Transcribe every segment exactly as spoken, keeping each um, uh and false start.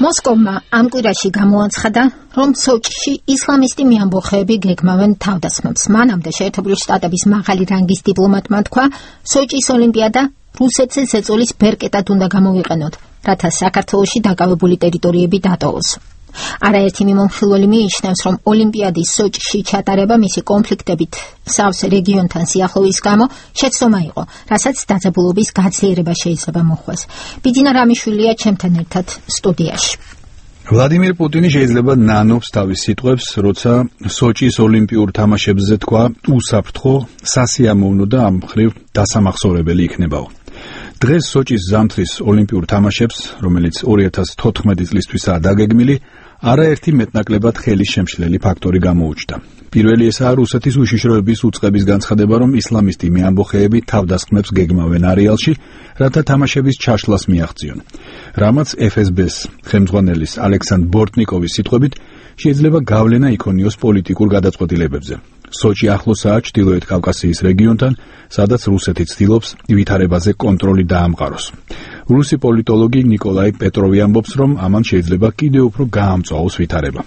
მოსკოვმა ამ კვირაში გამოაცხადა, რომ სოჭში ისლამისტი მეამბოხეები გეგმავენ თავდასხმებს. მანამდე შეერთებული შტატების მაღალი რანგის დიპლომატმა თქვა, სოჭის ოლიმპიადა რუსეთზე ზეწოლის ბერკეტად უნდა გამოვიყენოთ, რათა საქართველოში დაკავებული ტერიტორიები დატოვოს. არაერთი მიმომხილველი მიიჩნევს, რომ ოლიმპიადის სოჭში ჩატარება მისი კონფლიქტებით სავსე რეგიონთან სიახლოვის გამო შეცდომა იყო, რასაც დაძაბულობის გაძლიერება შეიძლება მოხვდეს. ბიძინა რამიშვილია ჩემთან ერთად სტუდიაში. ვლადიმირ პუტინი შეიძლება ნანობს თავის სიტყვებს, როცა სოჭის ოლიმპიურ თამაშებზე თქვა, უსაფრთხო, სასიამოვნო და ამ მხრივ დასამახსოვრებელი იქნებაო. დღეს სოჭის ზამთრის ოლიმპიურ თამაშებს, რომელიც ორი ათას თოთხმეტი წლისთვისაა დაგეგმილი, არაერთი მეტნაკლებად ხელის შემშლელი ფაქტორი გამოუჩნდა. პირველი ესაა რუსეთის უშიშროების უწყების განცხადება, რომ ისლამისტი მეამბოხეები თავდასხმებს გეგმავენ არეალში, რათა თამაშების ჩაშლას მიაღწიონ. რამაც ეფ ეს ბეს ხელმძღვანელის ალექსანდრ ბორტნიკოვის სიტყვებით შეიძლება გავლენა იქონიოს პოლიტიკურ გადაწყვეტილებებზე. სოჭი ახლოსაა ჩრდილოეთ კავკასიის რეგიონთან, სადაც რუსეთი ცდილობს ვითარებაზე კონტროლი დაამყაროს. რუსი პოლიტოლოგი ნიკოლაი პეტროვი ამბობს, რომ ამან შეიძლება კიდევ უფრო გაამწვაოს ვითარება.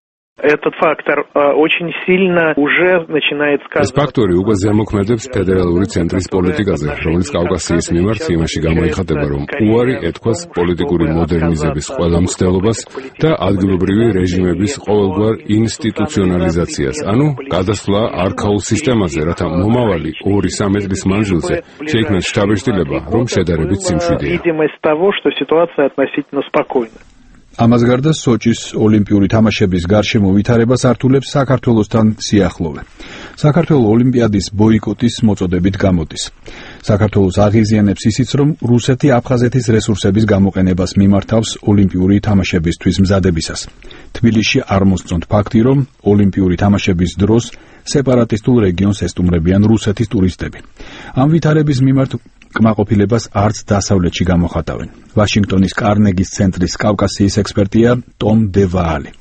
Этот фактор очень сильно уже начинает сказываться. ეს ფაქტორი უკვე ზემოქმედებს ფედერალური ცენტრის პოლიტიკაზე, რომელიც კავკასიის მიმართ იმაში გამოიხატება, რომ უარი ეთქვას პოლიტიკური მოდერნიზების ყველა მცდელობას და ადგილობრივი რეჟიმების ყოველგვარ ინსტიტუციონალიზაციას, ანუ გადასვლა არქაულ სისტემაზე, რათა მომავალი ორი სამი წლის მანძილზე შეიქმნას შთაბეჭდილება, რომ შედარებით სიმშვიდეა. Видимость того, что ситуация относительно спокойна. ამას გარდა სოჭის ოლიმპიური თამაშების გარშემო ვითარებას ართულებს საქართველოსთან სიახლოვე. საქართველოს ოლიმპიადის ბოიკოტის მოწოდებით გამოდის. საქართველოს აღიზიანებს ისიც, რომ რუსეთი აფხაზეთის რესურსების გამოყენებას მიმართავს ოლიმპიური თამაშებისთვის მზადებისას. თბილისში არ მოსწონთ ფაქტი, რომ ოლიმპიური თამაშების დროს სეპარატისტულ რეგიონს ესტუმრებიან რუსეთის ტურისტები. ამ ვითარების მიმართ კმაყოფილებას არც დასავლეთში გამოხატავენ. ვაშინგტონის კარნეგის ცენტრის კავკასიის ექსპერტია ტომ დევაალი.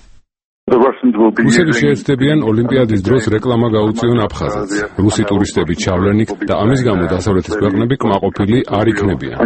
რუსები შეეცდებიან ოლიმპიადის დროს რეკლამა გაუწიონ აფხაზეთს. რუსი ტურისტები ჩავლენ იქ და ამის გამო დასავლეთის ქვეყნები კმაყოფილი არ იქნებიან.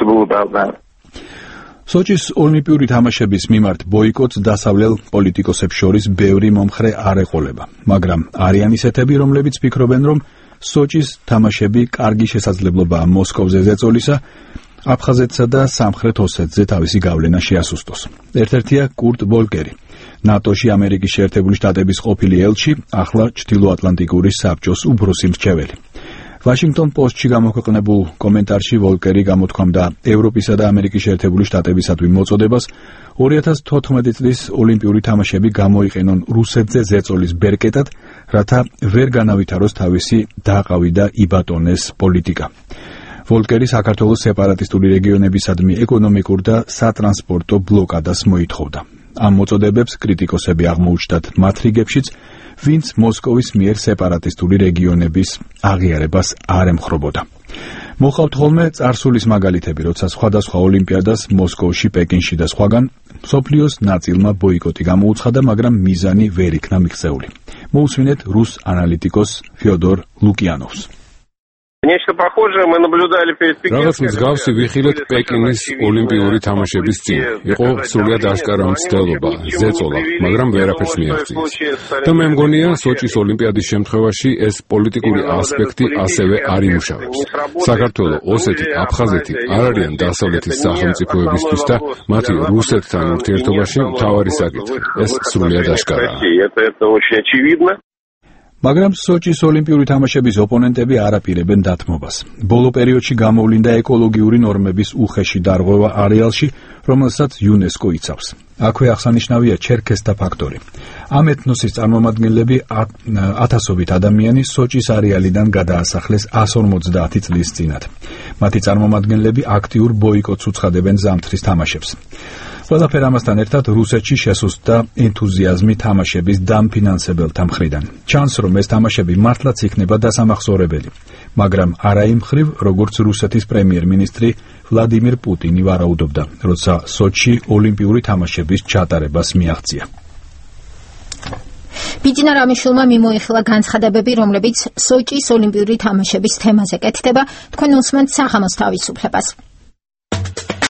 სოჭის ოლიმპიური თამაშების მიმართ ბოიკოტს დასავლელ პოლიტიკოსებს შორის ბევრი მომხრე არ ეყოლება, მაგრამ არიან ისეთები, რომლებიც ფიქრობენ, რომ სოჭის თამაშები კარგი შესაძლებლობაა მოსკოვზე ზეწოლისა, აფხაზეთსა და სამხრეთ ოსეთზე თავისი გავლენა შეასუსტოს. ერთ-ერთია კურტ ვოლკერი, ნატოში ამერიკის შეერთებული შტატების ყოფილი ელჩი, ახლა ჩრდილოატლანტიკური საბჭოს უფროსი მრჩეველი. ვაშინგტონ პოსტში გამოქვეყნებულ კომენტარში ვოლკერი გამოთქვამდა ევროპისა და ამერიკის შეერთებული შტატებისადმი მოწოდებას ორი ათას თოთხმეტი წლის ოლიმპიური თამაშები გამოიყენონ რუსეთზე ზეწოლის ბერკეტად, რათა ვერ განავითაროს თავისი დააყავი და იბატონეს პოლიტიკა. ვოლკერი საქართველოს სეპარატისტული რეგიონებისადმი ეკონომიკურ და სატრანსპორტო ბლოკადას მოითხოვდა. ამ მოწოდებებს კრიტიკოსები აღმოუჩნდათ მათ რიგებშიც, ვინც მოსკოვის მიერ სეპარატისტული რეგიონების აღიარებას არ ემხრობოდა. მოხავთ ხოლმე წარსულის მაგალითები, როცა სხვადასხვა ოლიმპიადას მოსკოვში, პეკინში და სხვაგან მსოფლიოს ნაწილმა ბოიკოტი გამოუცხადა, მაგრამ მიზანი ვერ იქნა მიღწეული. მოусვინეთ რუს ანალიტიკოს ფიოდორ ლუკიანოვს. რაღაც მსგავსი ვიხილეთ პეკინის ოლიმპიური თამაშების წინ. იყო სრულად აშკარა მცდელობა, ზეწოლა, მაგრამ ვერაფერს მიაღწიეს. და მე მგონია, სოჭის ოლიმპიადის შემთხვევაში ეს პოლიტიკური ასპექტი ასევე არ იმუშავებს. საქართველო, ოსეთი, აფხაზეთი არ არიან დასავლეთის სახელმწიფოებისთვის და მათი რუსეთთან ურთიერთობაში მთავარი საკითხი. ეს სრულად აშკარაა. მაგრამ სოჭის ოლიმპიური თამაშების ოპონენტები არ აპირებენ დათმობას. ბოლო პერიოდში გამოვლინდა ეკოლოგიური ნორმების უხეში დარღვევა არეალში, რომელსაც იუნესკო იცავს. აქვე აღსანიშნავია ჩერქესთა ფაქტორი. ამ ეთნოსის წარმომადგენლები ათასობით ადამიანი სოჭის არეალიდან გადაასახლეს εκατს ორმოცდაათი წლის წინათ. მათი წარმომადგენლები აქტიურ ბოიკოტს უცხადებენ ზამთრის თამაშებს. ყველაფერ ამასთან ერთად რუსეთში შესუსტდა ენთუზიაზმი თამაშების დამფინანსებელთა მხრიდან. ჩანს, რომ ეს თამაშები მართლაც იქნება დასამახსოვრებელი, მაგრამ არა იმ მხრივ, როგორც რუსეთის პრემიერ-მინისტრი ვლადიმირ პუტინი ვარაუდობდა, როცა სოჭში ოლიმპიური თამაშების ჩატარებას მიაღწია. ბიძინა რამიშვილმა მიმოიხილა განცხადებები, რომლებიც სოჭის ოლიმპიური თამაშების თემაზე კეთდება. თქვენ უსმენთ საღამოს თავისუფლებას.